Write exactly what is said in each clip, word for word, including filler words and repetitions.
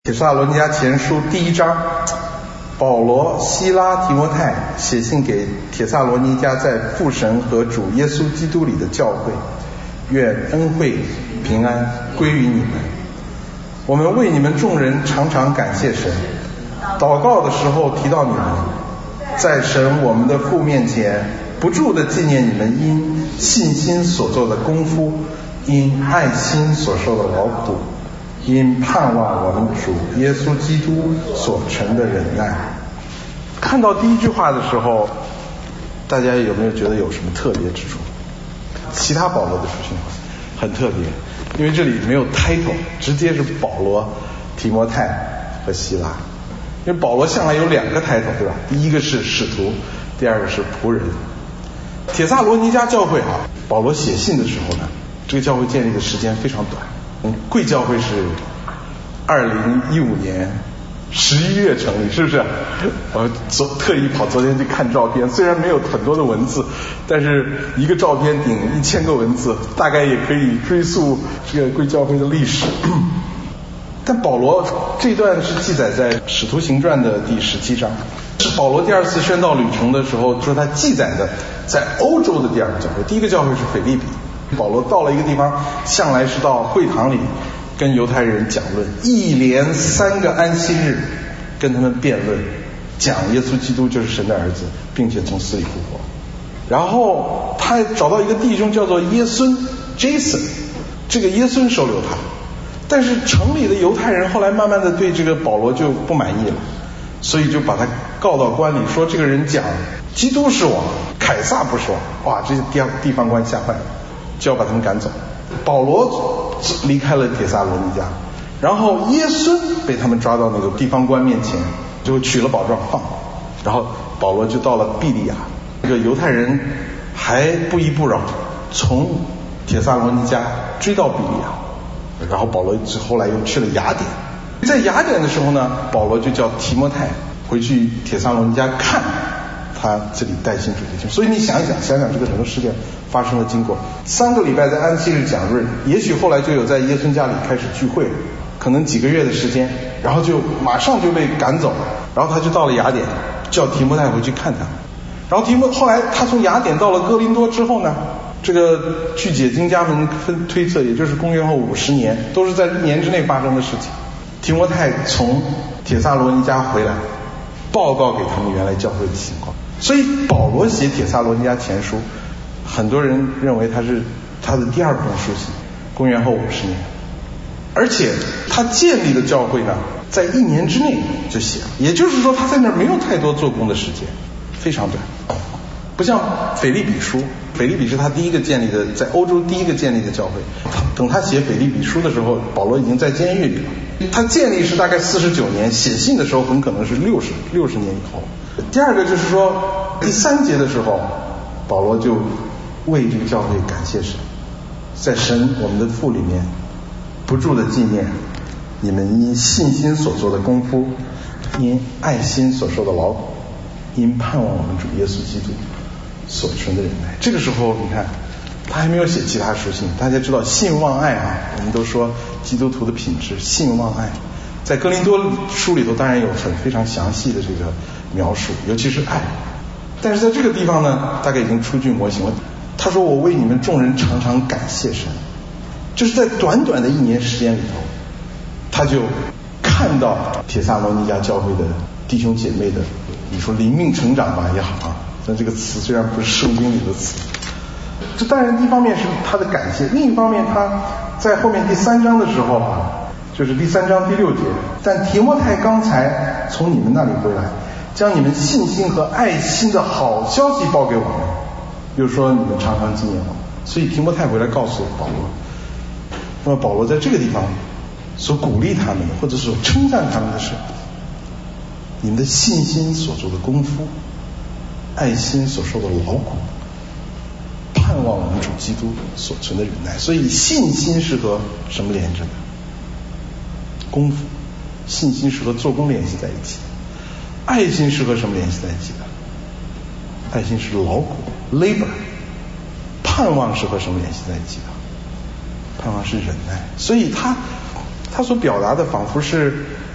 帖撒罗尼迦前书第一章，保罗、希拉、提摩太写信给帖撒罗尼迦在父神和主耶稣基督里的教会，愿恩惠平安归于你们。我们为你们众人常常感谢神，祷告的时候提到你们，在神我们的父面前不住地纪念你们因信心所做的功夫，因爱心所受的劳苦，因盼望我们主耶稣基督所成的忍耐。看到第一句话的时候，大家有没有觉得有什么特别之处？其他保罗的书信很特别，因为这里没有 title， 直接是保罗、提摩太和希拉。因为保罗向来有两个 title， 对吧？第一个是使徒，第二个是仆人。帖撒罗尼迦教会啊，保罗写信的时候呢，这个教会建立的时间非常短。嗯，贵教会是二零一五年十一月成立，是不是？我昨特意跑昨天去看照片，虽然没有很多的文字，但是一个照片顶一千个文字，大概也可以追溯这个贵教会的历史。但保罗这段是记载在《使徒行传》的第十七章，是保罗第二次宣道旅程的时候说他记载的在欧洲的第二个教会。第一个教会是腓立比。保罗到了一个地方，向来是到会堂里跟犹太人讲论，一连三个安息日跟他们辩论，讲耶稣基督就是神的儿子，并且从死里复活。然后他找到一个弟兄叫做耶孙 Jason， 这个耶孙收留他，但是城里的犹太人后来慢慢的对这个保罗就不满意了，所以就把他告到官里，说这个人讲基督是王，凯撒不是王。哇，这些地地方官吓坏了，就要把他们赶走。保罗离开了帖撒罗尼迦，然后耶孙被他们抓到那个地方官面前，就取了宝状放，然后保罗就到了庇利亚。这个犹太人还不依不饶，从帖撒罗尼迦追到庇利亚，然后保罗后来又去了雅典。在雅典的时候呢，保罗就叫提摩太回去帖撒罗尼迦看他这里带信主的经。所以你想一想想想这个整个事件发生的经过，三个礼拜在安息日讲论，也许后来就有在耶稣家里开始聚会，可能几个月的时间，然后就马上就被赶走，然后他就到了雅典，叫提摩太回去看他。然后提摩后来他从雅典到了哥林多之后呢，这个据解经家们分推测，也就是公元后五十年，都是在一年之内发生的事情。提摩太从帖撒罗尼迦回来，报告给他们原来教会的情况。所以保罗写帖撒罗尼迦前书，很多人认为他是他的第二封书信，公元后五十年。而且他建立的教会呢，在一年之内就写了，也就是说他在那儿没有太多做工的时间，非常短。不像腓立比书，腓立比是他第一个建立的，在欧洲第一个建立的教会。等他写腓立比书的时候，保罗已经在监狱里了。他建立是大概四十九年，写信的时候很可能是六十六十年以后。第二个就是说，第三节的时候，保罗就为这个教会感谢神，在神我们的父里面不住的纪念你们因信心所做的功夫，因爱心所受的劳苦，因盼望我们主耶稣基督所存的忍耐。这个时候你看他还没有写其他书信。大家知道信望爱啊，我们都说基督徒的品质信望爱，在哥林多书里头当然有很非常详细的这个描述，尤其是爱。但是在这个地方呢，大概已经出具模型了。他说我为你们众人常常感谢神，就是在短短的一年时间里头，他就看到帖撒罗尼迦教会的弟兄姐妹的，你说灵命成长吧也好啊，但这个词虽然不是圣经里的词。这当然一方面是他的感谢，另一方面他在后面第三章的时候啊，就是第三章第六节，但提摩太刚才从你们那里回来，将你们信心和爱心的好消息报给我们，又说你们常常纪念我们。所以提摩太回来告诉保罗，那么保罗在这个地方所鼓励他们的，或者所称赞他们的是你们的信心所做的功夫，爱心所受的劳苦，盼望我们主基督所存的忍耐。所以信心是和什么连着的？功夫。信心是和做工联系在一起的。爱心是和什么联系在一起的？爱心是劳苦 labor。 盼望是和什么联系在一起的？盼望是忍耐。所以他他所表达的仿佛是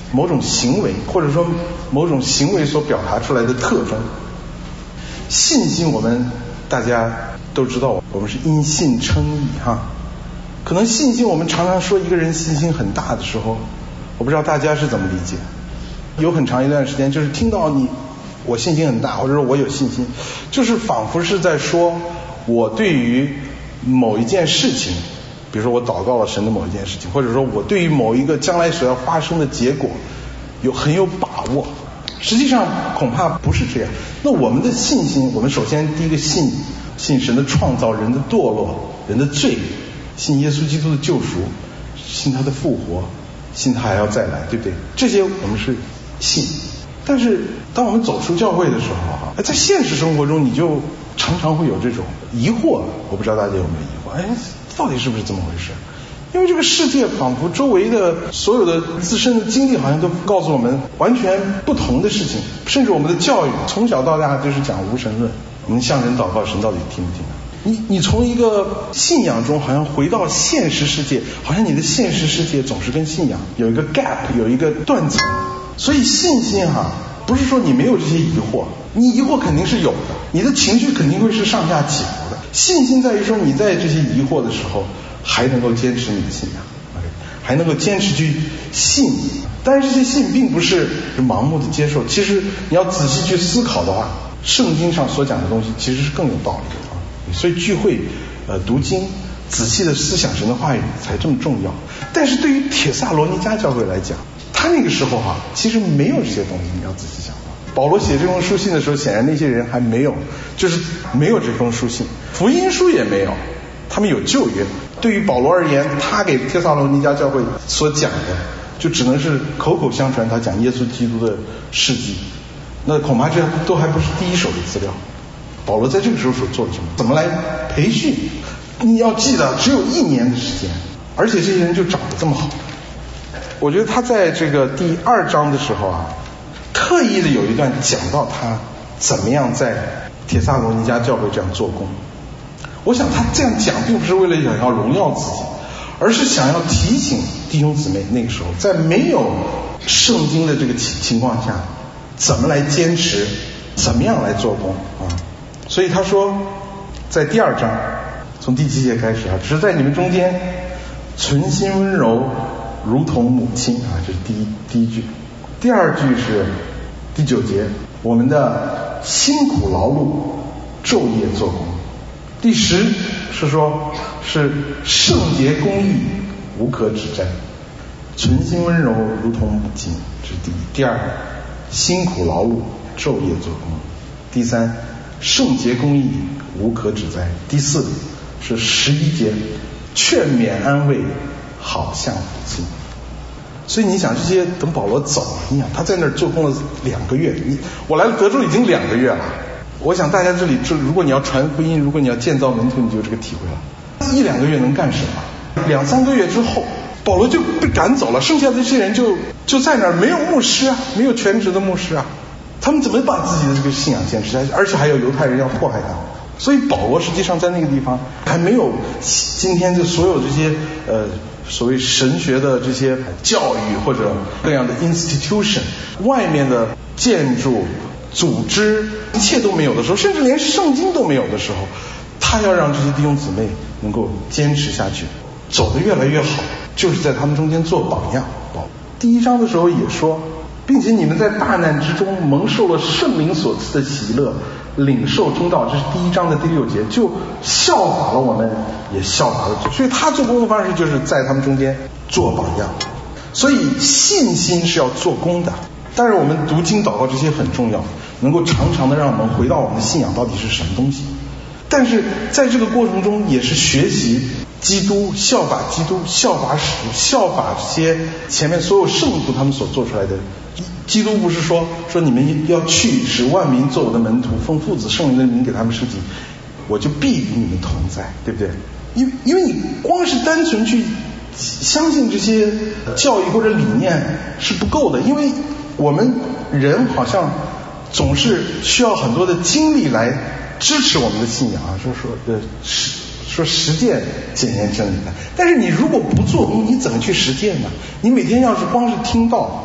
某种行为，或者说某种行为所表达出来的特征。信心我们大家都知道，我们是因信称义哈。可能信心我们常常说一个人信心很大的时候，我不知道大家是怎么理解。有很长一段时间就是听到你我信心很大，或者说我有信心，就是仿佛是在说我对于某一件事情，比如说我祷告了神的某一件事情，或者说我对于某一个将来所要发生的结果有很有把握。实际上恐怕不是这样。那我们的信心，我们首先第一个信信神的创造，人的堕落，人的罪，信耶稣基督的救赎，信他的复活，信他还要再来，对不对？这些我们是信。但是当我们走出教会的时候啊，在现实生活中你就常常会有这种疑惑，我不知道大家有没有疑惑，哎，到底是不是这么回事？因为这个世界仿佛周围的所有的自身的经历好像都告诉我们完全不同的事情，甚至我们的教育从小到大就是讲无神论，我们向神祷告，神到底听不听啊？你你从一个信仰中好像回到现实世界，好像你的现实世界总是跟信仰有一个 gap， 有一个断层。所以信心哈，不是说你没有这些疑惑，你疑惑肯定是有的，你的情绪肯定会是上下起伏的。信心在于说你在这些疑惑的时候还能够坚持你的信仰，还能够坚持去信。但是这些信并不是盲目的接受，其实你要仔细去思考的话，圣经上所讲的东西其实是更有道理的啊。所以聚会呃读经，仔细的思想神的话语才这么重要。但是对于帖撒罗尼迦教会来讲，他那个时候哈、啊，其实没有这些东西，你要仔细想。保罗写这封书信的时候，显然那些人还没有，就是没有这封书信，福音书也没有，他们有旧约。对于保罗而言，他给帖撒罗尼迦教会所讲的，就只能是口口相传，他讲耶稣基督的事迹，那恐怕这都还不是第一手的资料。保罗在这个时候所做的什么？怎么来培训？你要记得，只有一年的时间，而且这些人就长得这么好。我觉得他在这个第二章的时候啊，特意的有一段讲到他怎么样在帖撒罗尼迦教会这样做工。我想他这样讲并不是为了想要荣耀自己，而是想要提醒弟兄姊妹，那个时候在没有圣经的这个情况下，怎么来坚持，怎么样来做工啊。所以他说在第二章从第七节开始啊，只是在你们中间存心温柔如同母亲啊，这是第一第一句。第二句是第九节，我们的辛苦劳碌昼夜做工。第十是说是圣洁公义无可指摘，存心温柔如同母亲，这是第一。第二，辛苦劳碌昼夜做工。第三，圣洁公义无可指摘。第四是十一节，劝勉安慰好像父亲。所以你想，这些等保罗走，你想他在那儿做工了两个月，你我来了德州已经两个月了。我想大家这里，如果你要传福音，如果你要建造门徒，你就有这个体会了。一两个月能干什么？两三个月之后，保罗就被赶走了，剩下的这些人就就在那儿，没有牧师啊，没有全职的牧师啊，他们怎么把自己的这个信仰坚持下去？而且还有犹太人要迫害他们。所以保罗实际上在那个地方还没有今天就所有这些呃所谓神学的这些教育或者各样的 institution 外面的建筑组织一切都没有的时候，甚至连圣经都没有的时候，他要让这些弟兄姊妹能够坚持下去，走得越来越好，就是在他们中间做榜样。第一章的时候也说，并且你们在大难之中蒙受了圣灵所赐的喜乐，领受真道，这是第一章的第六节，就效法了我们，也效法了主。所以他做工的方式就是在他们中间做榜样。所以信心是要做工的，但是我们读经祷告这些很重要，能够常常的让我们回到我们的信仰到底是什么东西。但是在这个过程中也是学习基督，效法基督，效法使徒，效法这些前面所有圣徒他们所做出来的。基督不是说说你们要去使万民做我的门徒，奉父子圣灵的名给他们施洗，我就必与你们同在，对不对？因为因为你光是单纯去相信这些教育或者理念是不够的，因为我们人好像总是需要很多的精力来支持我们的信仰啊，就是说呃实说实践检验真理的。但是你如果不做工，你怎么去实践呢？你每天要是光是听到，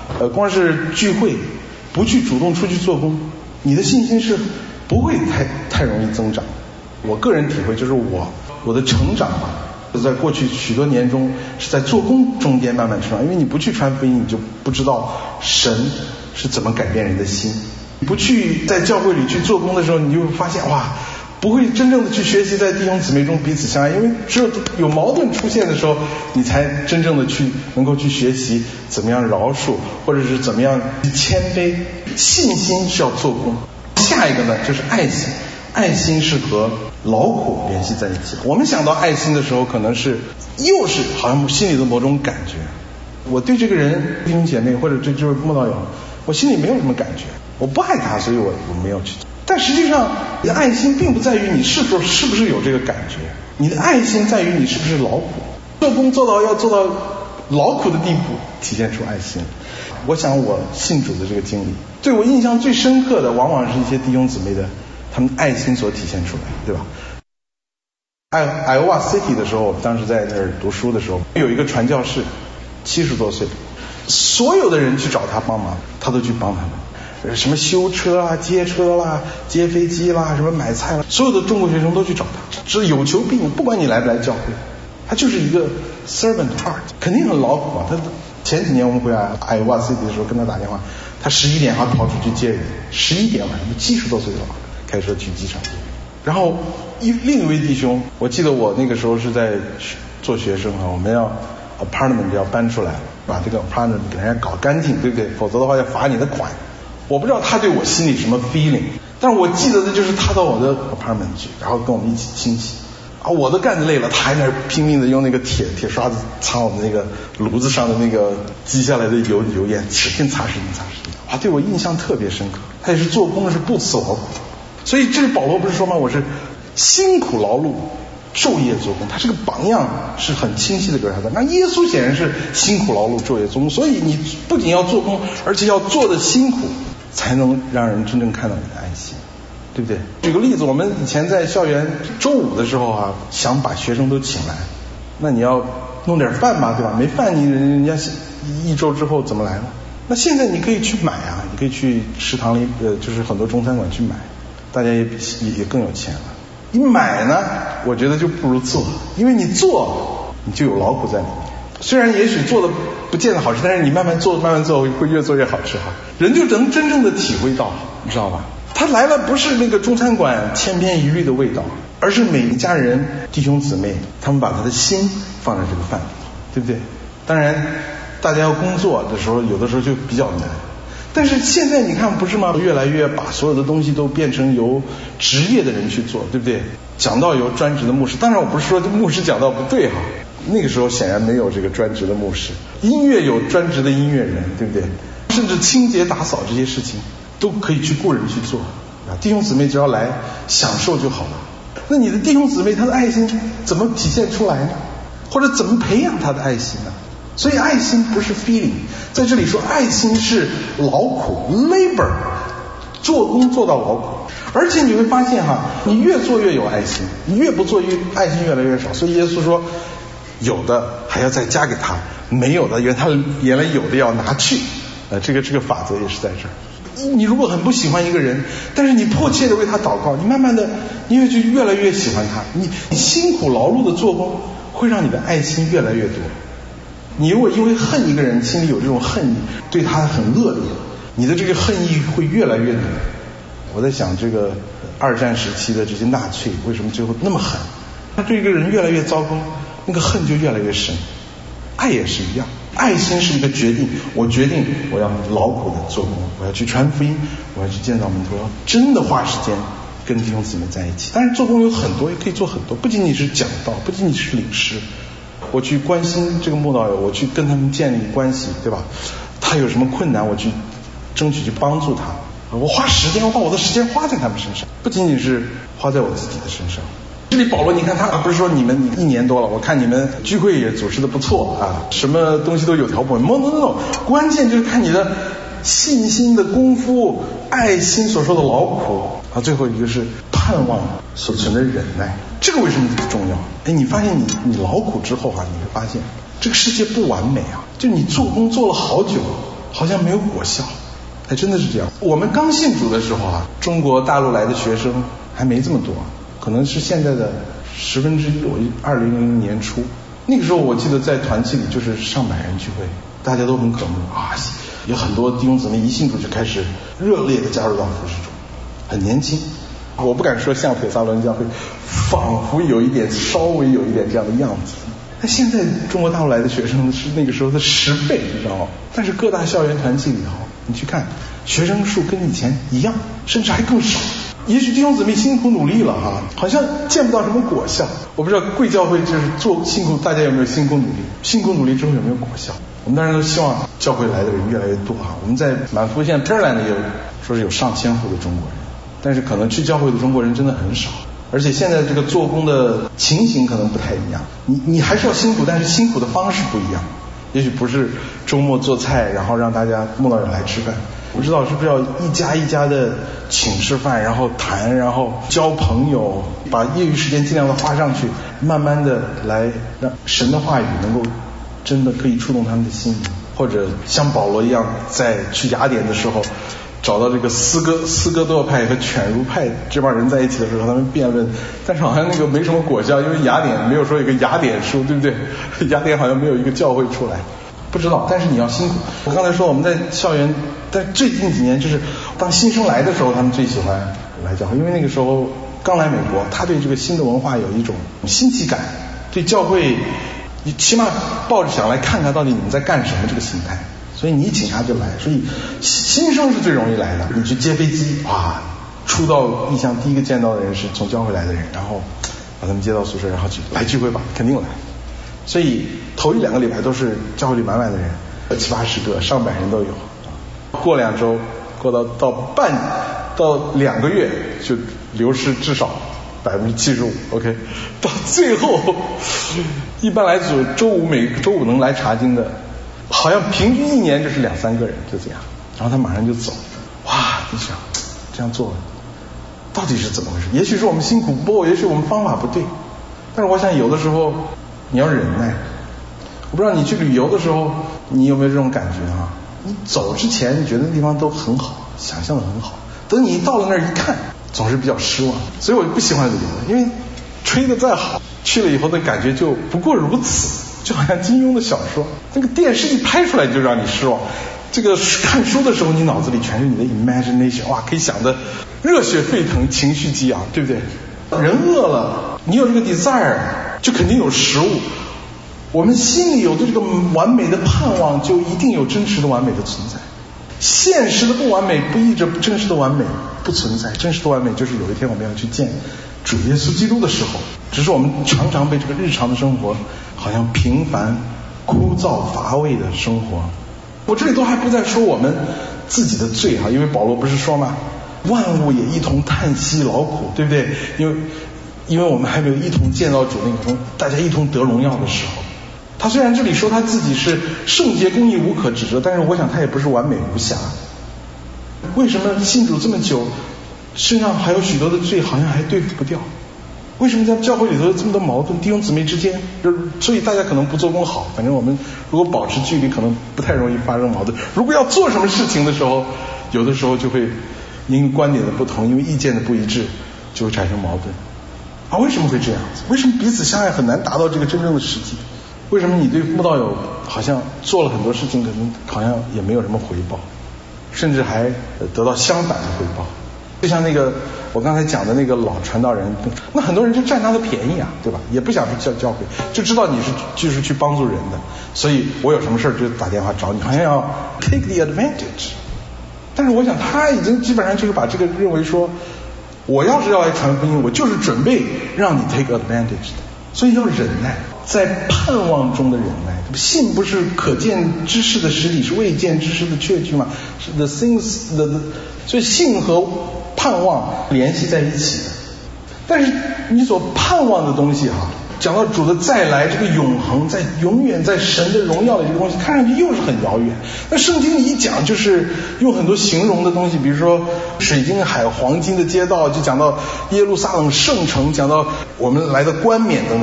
呃，光是聚会，不去主动出去做工，你的信心是不会太太容易增长。我个人体会就是我我的成长吧，在过去许多年中是在做工中间慢慢成长，因为你不去传福音，你就不知道神是怎么改变人的心。你不去在教会里去做工的时候，你就会发现哇，不会真正的去学习在弟兄姊妹中彼此相爱，因为只有有矛盾出现的时候，你才真正的去能够去学习怎么样饶恕，或者是怎么样谦卑。信心是要做工。下一个呢就是爱心，爱心是和劳苦联系在一起。我们想到爱心的时候，可能是又是好像心里的某种感觉，我对这个人弟兄姐妹或者这就是慕道友，我心里没有什么感觉，我不爱他，所以我我没有去。但实际上你的爱心并不在于你是不是是不是有这个感觉，你的爱心在于你是不是劳苦，做工做到要做到劳苦的地步，体现出爱心。我想我信主的这个经历，对我印象最深刻的往往是一些弟兄姊妹的他们爱心所体现出来，对吧？爱爱奥瓦 City 的时候，当时在那儿读书的时候，有一个传教士七十多岁，所有的人去找他帮忙，他都去帮他们，什么修车啦、接车啦、接飞机啦、什么买菜啦，所有的中国学生都去找他，只有求必应，不管你来不来教会，他就是一个 servant heart， 肯定很劳苦啊。他前几年我们回来爱奥瓦 City 的时候跟他打电话，他十一点还跑出去接人，十一点晚上七十多岁了，开车去机场接人。然后一另一位弟兄，我记得我那个时候是在做学生啊，我们要 apartment 要搬出来，把这个 apartment 给人家搞干净，对不对？否则的话要罚你的款。我不知道他对我心里什么 feeling， 但是我记得的就是他到我的 apartment 去，然后跟我们一起清洗啊，我都干得累了，他还在那拼命的用那个铁铁刷子擦我们那个炉子上的那个积下来的油油烟，使劲擦，使劲擦，使劲擦，啊，对我印象特别深刻。他也是做工的是不辞劳苦，所以这是保罗不是说吗？我是辛苦劳碌，昼夜做工，他这个榜样是很清晰的表达的。那耶稣显然是辛苦劳碌，昼夜做工，所以你不仅要做工，而且要做的辛苦，才能让人真正看到你的爱心，对不对？举个例子，我们以前在校园周五的时候啊，想把学生都请来，那你要弄点饭嘛，对吧？没饭你人家一周之后怎么来呢？那现在你可以去买啊，你可以去食堂里呃，就是很多中餐馆去买，大家也也也更有钱了。你买呢，我觉得就不如做，因为你做你就有劳苦在里面。虽然也许做的不见得好吃，但是你慢慢做慢慢做会越做越好吃哈。人就能真正的体会到，你知道吧？他来了不是那个中餐馆千篇一律的味道，而是每一家人弟兄姊妹他们把他的心放在这个饭里，对不对？当然大家要工作的时候有的时候就比较难，但是现在你看不是吗？越来越把所有的东西都变成由职业的人去做，对不对？讲道由专职的牧师，当然我不是说牧师讲道不对哈，那个时候显然没有这个专职的牧师，音乐有专职的音乐人，对不对？甚至清洁打扫这些事情都可以去雇人去做啊，弟兄姊妹只要来享受就好了。那你的弟兄姊妹他的爱心怎么体现出来呢？或者怎么培养他的爱心呢？所以爱心不是 feeling， 在这里说爱心是劳苦 labor， 做工做到劳苦。而且你会发现哈，你越做越有爱心，你越不做越爱心越来越少。所以耶稣说有的还要再加给他，没有的原他原来有的要拿去，呃，这个这个法则也是在这儿。你如果很不喜欢一个人，但是你迫切的为他祷告，你慢慢的你也就越来越喜欢他。你你辛苦劳碌的做工会让你的爱心越来越多。你如果因为恨一个人心里有这种恨意，对他很恶劣，你的这个恨意会越来越浓。我在想这个二战时期的这些纳粹为什么最后那么狠，他对一个人越来越糟糕，那个恨就越来越深。爱也是一样，爱心是一个决定，我决定我要劳苦的做工，我要去传福音，我要去建造门徒，要真的花时间跟弟兄姊妹在一起。但是做工有很多，也可以做很多，不仅仅是讲道，不仅仅是领诗，我去关心这个慕道友，我去跟他们建立关系，对吧？他有什么困难我去争取去帮助他，我花时间，我把我的时间花在他们身上，不仅仅是花在我自己的身上。这里保罗你看他不是说你们一年多了，我看你们聚会也组织的不错啊，什么东西都有条不紊， no no no， 关键就是看你的信心的功夫，爱心所说的劳苦啊，最后一个是盼望所存的忍耐。这个为什么重要？哎，你发现你你劳苦之后啊，你会发现这个世界不完美啊，就你做工做了好久好像没有果效。哎，真的是这样。我们刚信主的时候啊，中国大陆来的学生还没这么多，可能是现在的十分之一。我二零零零年初那个时候，我记得在团契里就是上百人聚会，大家都很渴慕啊，有很多弟兄姊妹一信主就开始热烈的加入到服事中，很年轻。我不敢说像帖撒罗尼迦教会，仿佛有一点稍微有一点这样的样子。那现在中国大陆来的学生是那个时候的十倍，你知道吗？但是各大校园团契里头，你去看学生数跟以前一样，甚至还更少。也许弟兄姊妹辛苦努力了哈，好像见不到什么果效。我不知道贵教会就是做辛苦，大家有没有辛苦努力？辛苦努力之后有没有果效？我们当然都希望教会来的人越来越多哈。我们在满福县 Pearland 也有说是有上千户的中国人，但是可能去教会的中国人真的很少。而且现在这个做工的情形可能不太一样，你你还是要辛苦，但是辛苦的方式不一样。也许不是周末做菜，然后让大家慕道友来吃饭。不知道是不是要一家一家的请吃饭，然后谈，然后交朋友，把业余时间尽量的花上去，慢慢的来让神的话语能够真的可以触动他们的心灵。或者像保罗一样，在去雅典的时候找到这个斯哥斯哥多派和犬儒派这帮人在一起的时候，他们辩论，但是好像那个没什么果效，因为雅典没有说有一个雅典书，对不对？雅典好像没有一个教会出来，不知道。但是你要辛苦。我刚才说我们在校园，但最近几年就是当新生来的时候，他们最喜欢来教会，因为那个时候刚来美国，他对这个新的文化有一种新奇感，对教会你起码抱着想来看看到底你们在干什么这个心态。所以你一请他就来，所以新生是最容易来的。你去接飞机，哇，初到异乡第一个见到的人是从教会来的人，然后把他们接到宿舍，然后去来聚会吧，肯定来。所以头一两个礼拜都是教会里满满的人，七八十个、上百人都有。过两周，过到到半到两个月，就流失至少百分之七十五。OK， 到最后一般来说，周五每周五能来查经的。好像平均一年就是两三个人，就这样，然后他马上就走。哇，你想这样做到底是怎么回事？也许是我们辛苦不够，也许我们方法不对，但是我想有的时候你要忍耐。我不知道你去旅游的时候你有没有这种感觉啊？你走之前你觉得那地方都很好，想象的很好，等你到了那儿一看总是比较失望。所以我就不喜欢旅游，因为吹得再好，去了以后的感觉就不过如此。就好像金庸的小说，那个电视一拍出来就让你失望。这个看书的时候，你脑子里全是你的 imagination， 哇，可以想得热血沸腾，情绪激昂，对不对？人饿了，你有这个 desire， 就肯定有食物。我们心里有对这个完美的盼望，就一定有真实的完美的存在。现实的不完美不意着真实的完美不存在。真实的完美就是有一天我们要去见主耶稣基督的时候，只是我们常常被这个日常的生活好像平凡枯燥乏味的生活。我这里都还不再说我们自己的罪哈，因为保罗不是说吗？万物也一同叹息劳苦，对不对？因为因为我们还没有一同见到主那个大家一同得荣耀的时候。他虽然这里说他自己是圣洁公义无可指责，但是我想他也不是完美无瑕。为什么信主这么久身上还有许多的罪好像还对付不掉？为什么在教会里头有这么多矛盾？弟兄姊妹之间，所以大家可能不做工好，反正我们如果保持距离可能不太容易发生矛盾。如果要做什么事情的时候，有的时候就会因为观点的不同，因为意见的不一致，就会产生矛盾。啊，为什么会这样子？为什么彼此相爱很难达到这个真正的实际？为什么你对慕道友好像做了很多事情，可能好像也没有什么回报，甚至还得到相反的回报？就像那个我刚才讲的那个老传道人，那很多人就占他的便宜啊，对吧？也不想去教教会，就知道你是就是去帮助人的，所以我有什么事就打电话找你，好像要 take the advantage。但是我想他已经基本上就是把这个认为说，我要是要来传福音，我就是准备让你 take advantage 的，所以要忍耐，在盼望中的忍耐。信不是可见之事的实体，是未见之事的确据嘛？是 the things the, the 所以信和盼望联系在一起的。但是你所盼望的东西哈、啊，讲到主的再来，这个永恒在永远在神的荣耀的这个东西，看上去又是很遥远。那圣经里一讲就是用很多形容的东西，比如说水晶海、黄金的街道，就讲到耶路撒冷圣城，讲到我们来的冠冕等等等，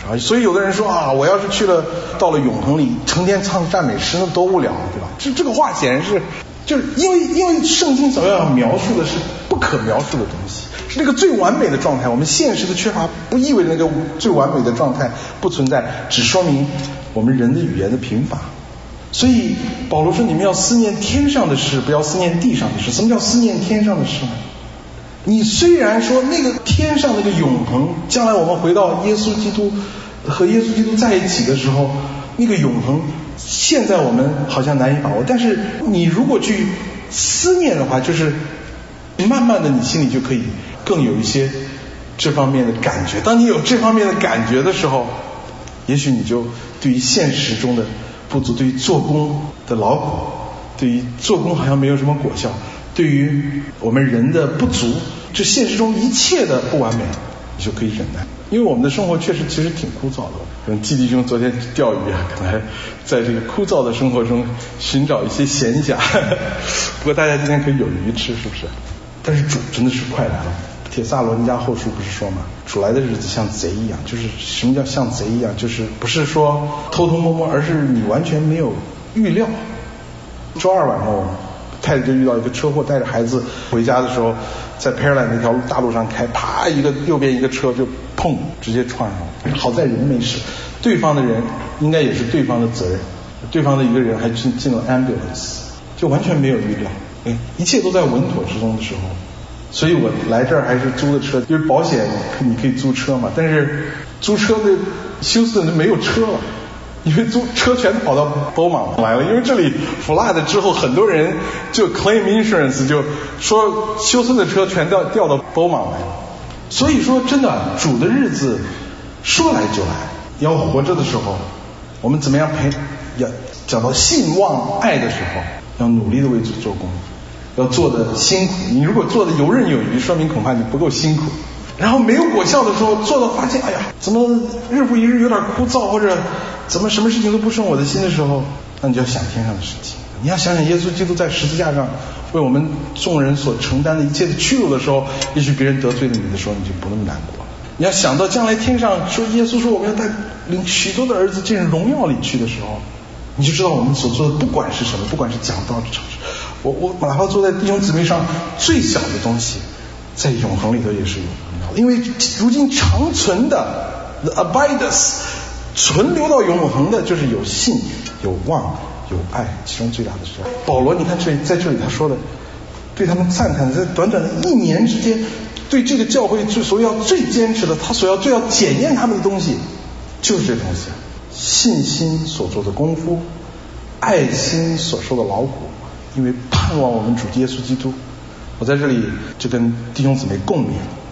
啊。所以有的人说啊，我要是去了到了永恒里，成天唱赞美诗，那多无聊，对吧？这这个话显然是就是因为因为圣经所要描述的是不可描述的东西，是那个最完美的状态。我们现实的缺乏不意味着那个最完美的状态不存在，只说明我们人的语言的贫乏。所以保罗说，你们要思念天上的事，不要思念地上的事。什么叫思念天上的事呢？你虽然说那个天上那个永恒，将来我们回到耶稣基督和耶稣基督在一起的时候，那个永恒现在我们好像难以把握，但是你如果去思念的话，就是慢慢的你心里就可以更有一些这方面的感觉。当你有这方面的感觉的时候，也许你就对于现实中的不足，对于做工的劳苦，对于做工好像没有什么果效，对于我们人的不足，这现实中一切的不完美，你就可以忍耐。因为我们的生活确实其实挺枯燥的。可能季弟兄昨天钓鱼啊，可能还在这个枯燥的生活中寻找一些闲暇。不过大家今天可以有鱼吃，是不是？但是主真的是快来了。帖撒罗尼迦后书不是说嘛，主来的日子像贼一样。就是什么叫像贼一样？就是不是说偷偷摸摸，而是你完全没有预料。周二晚上我太太就遇到一个车祸，带着孩子回家的时候，在 Pearland 那条大路上开，啪一个右边一个车就砰直接撞上了。好在人没事，对方的人应该也是对方的责任，对方的一个人还进进了 ambulance， 就完全没有预料。嗯，一切都在稳妥之中的时候。所以我来这儿还是租的车，因为保险你可以租车嘛，但是租车的休斯顿没有车了，因为租车全跑到波马来了。因为这里 flood 之后，很多人就 claim insurance， 就说休斯顿的车全调调到波马来了。所以说真的，主的日子说来就来。要活着的时候，我们怎么样陪？要讲到信望爱的时候，要努力的为主做工，要做的辛苦。你如果做的游刃有余，说明恐怕你不够辛苦。然后没有果效的时候，做到发现，哎呀，怎么日复一日有点枯燥，或者怎么什么事情都不顺我的心的时候，那你就要想天上的事情。你要想想耶稣基督在十字架上为我们众人所承担的一切的屈辱的时候，也许别人得罪了你的时候，你就不那么难过。你要想到将来天上说耶稣说我们要带领许多的儿子进入荣耀里去的时候，你就知道我们所做的不管是什么，不管是讲道是我我哪怕坐在弟兄姊妹上最小的东西，在永恒里头也是有荣耀的。因为如今长存的 the abides 存留到永恒的，就是有信有望有爱，其中最大的是保罗。你看这里在这里他说的，对他们赞叹，在短短的一年之间，对这个教会所要最坚持的，他所要最要检验他们的东西，就是这东西：信心所做的功夫，爱心所受的劳苦，因为盼望我们主耶稣基督。我在这里就跟弟兄姊妹共勉。